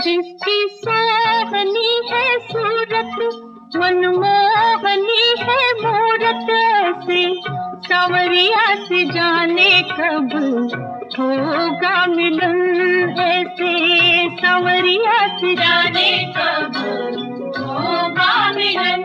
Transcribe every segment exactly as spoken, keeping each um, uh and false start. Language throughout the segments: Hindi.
जिसकी सोहनी है सूरत, मनमोहनी है मूरत, ऐसे सांवरिया से जाने कब होगा मिलन। ऐसे सांवरिया से जाने कब होगा मिलन।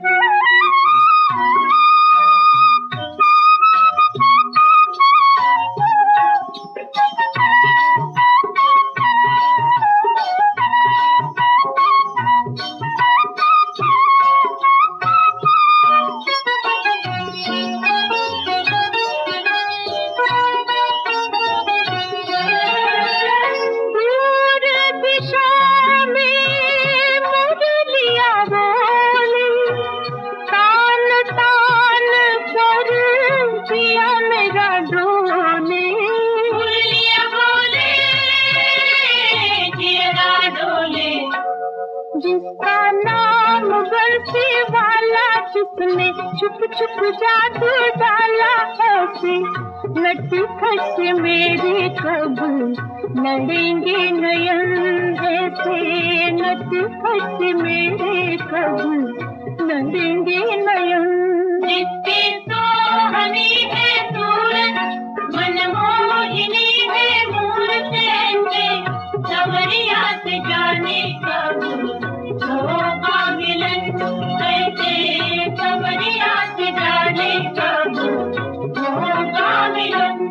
जिसका नाम बरसी वाला, जिसने छुप छुप जादू डाला, ऐसे नटखट मेरे कब लड़ेंगे नयन। ऐसे नटखट मेरे कब लड़ेंगे नयन। जिसकी सोहनी है सूरत, मनमोहिनी है मूरत, ऐसे सांवरिया से जाने कब होगा मिलन। ऐसे सांवरिया से जाने कब होगा मिलन।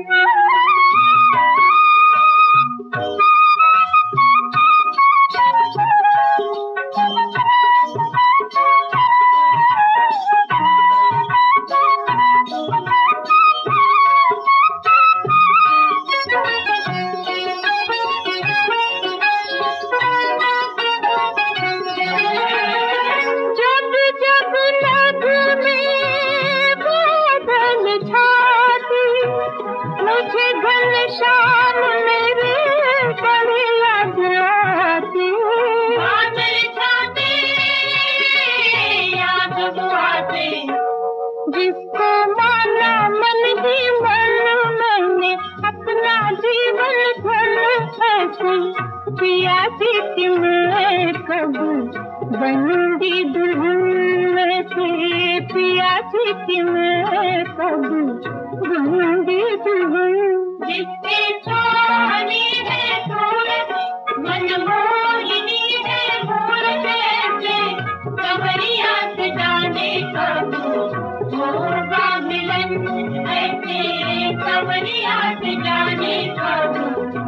मुझे घनश्याम मेरे बड़ी याद आती, बादल छाते याद आते। जिसको माना मन ही मन, मैंने अपना जीवन धन। ऐसे पिया थी मैं कब बनूंगी दुल्हन। ऐसे पिया थी मैं कब बनूंगी दुल्हन। जिसकी सोहनी है सूरत, मनमोहिनी है मूरत, ऐसे सांवरिया से जाने कब होगा मिलन। ऐसे सांवरिया से जाने कब